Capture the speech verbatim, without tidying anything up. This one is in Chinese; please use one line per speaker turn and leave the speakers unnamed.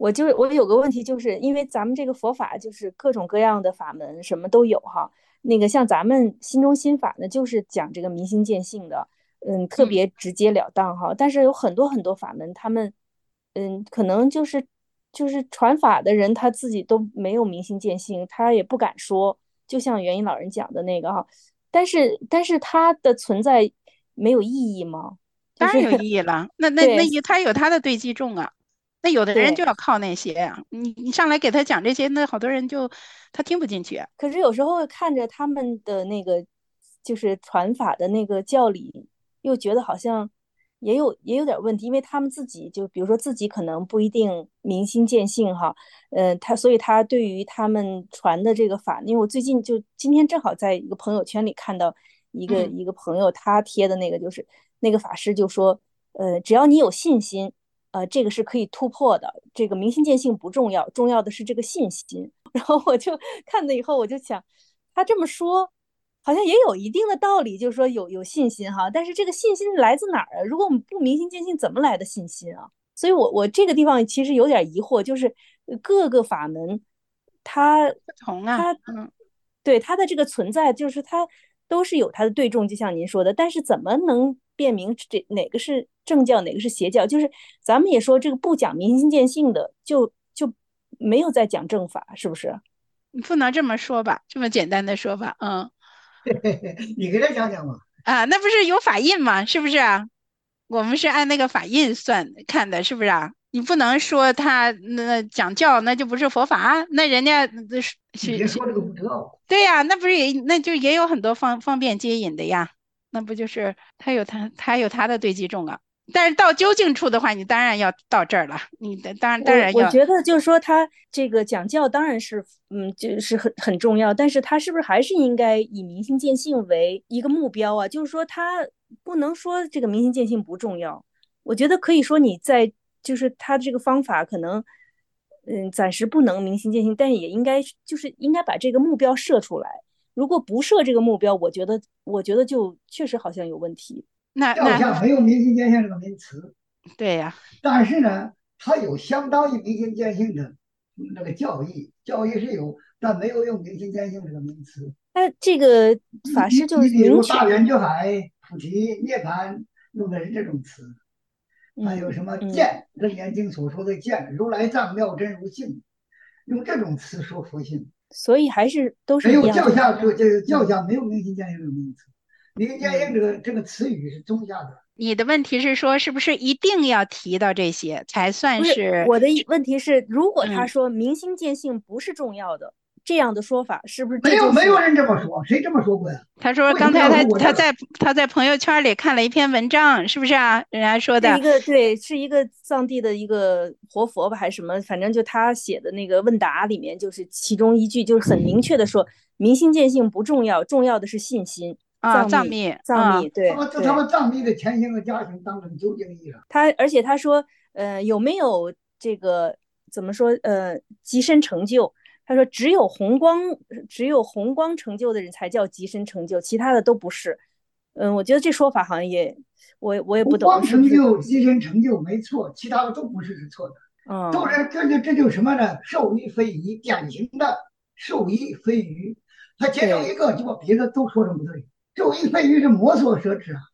我就是我有个问题，就是因为咱们这个佛法就是各种各样的法门，什么都有哈。那个像咱们心中心法呢，就是讲这个明心见性的，嗯，特
嗯。
别直截了当哈。但是有很多很多法门，他们，嗯，可能就是就是传法的人他自己都没有明心见性，他也不敢说。就像元音老人讲的那个哈，但是但是它的存在没有意义吗？就是
当然有意义了，那那那
对
有他有他的对击众啊，那有的人
对。
就要靠那些呀、你你上来给他讲这些，那好多人就他听不进去。
可是有时候看着他们的那个就是传法的那个教理，又觉得好像也有也有点问题，因为他们自己就比如说自己可能不一定明心见性哈。嗯、呃，他所以他对于他们传的这个法，因为我最近就今天正好在一个朋友圈里看到一个
嗯。
一个朋友他贴的那个，就是那个法师就说，呃，只要你有信心，呃，这个是可以突破的，这个明心见性不重要，重要的是这个信心。然后我就看了以后，我就想，他这么说好像也有一定的道理，就是说有有信心哈。但是这个信心来自哪儿啊？如果我们不明心见性，怎么来的信心啊？所以我我这个地方其实有点疑惑，就是各个法门，它
不同啊。
它
嗯。
对它的这个存在，就是它都是有它的对重，就像您说的。但是怎么能辨明这哪个是正教，哪个是邪教？就是咱们也说这个不讲明心见性的，就就没有在讲正法，是不是？
你不能这么说吧，这么简单的说法。嗯。
你给他讲讲嘛。
啊，那不是有法印吗？是不是啊？我们是按那个法印算看的，是不是啊？你不能说他那讲教那就不是佛法，那人家那是
你
是是，
别说这个不知道。
对呀，那不是也那就也有很多方方便接引的呀，那不就是他有他他有他的对击众啊？但是到究竟处的话，你当然要到这儿了，你的当然当然要。
我我觉得就是说，他这个讲教当然是，嗯，就是很很重要，但是他是不是还是应该以明心见性为一个目标啊？就是说，他不能说这个明心见性不重要。我觉得可以说你在就是他这个方法可能，嗯，暂时不能明心见性，但是也应该就是应该把这个目标设出来。如果不设这个目标，我觉得我觉得就确实好像有问题。
那那
教下没有明心见性这个名词，
对呀。
但是呢，它有相当于明心见性的那个教义，教义是有，但没有用明心见性这个名词。
他这个
你
法师就是
你你比
明确，
如大圆觉海、菩提、涅槃，用的是这种词。还有什么
嗯嗯。
见，《楞严经》所说的见，如来藏妙真如性，用这种词说佛性。
所以还是都是
没有
一样，就是
教下这个这个教
嗯
下没有明心见性这个名词，明心见性
嗯，
这个这个词语是宗下的。
你的问题是说，是不是一定要提到这些才算
不是
是？
我的问题是，如果他
嗯。
说明心见性不是重要的，这样的说法是不是
没有没有
这就是
人这么说，谁这么说过呀？
他说
为什么
刚才他
要说我这个？
他在他在朋友圈里看了一篇文章，是不是啊？人家说的。
是一个对，是一个藏地的一个活佛吧，还是什么？反正就他写的那个问答里面，就是其中一句就是很明确的说，明心见性不重要，重要的是信心。
啊，
藏密，
藏密啊。
藏密，
他们这他
对对。
们藏密的前行和家行当成究竟义了。
他而且他说，呃，有没有这个怎么说？呃，极深成就？他说只有红光，只有红光成就的人才叫极深成就，其他的都不是。嗯，我觉得这说法好像也，我我也不懂
不光
是不是？
成就、跻身成就没错，其他的都不是是错的。都
嗯，
是这就这就什么呢？受益非鱼，典型的受益非鱼。他其中一
对，
个就把别的都说成不对。受益非鱼是摩梭奢侈啊。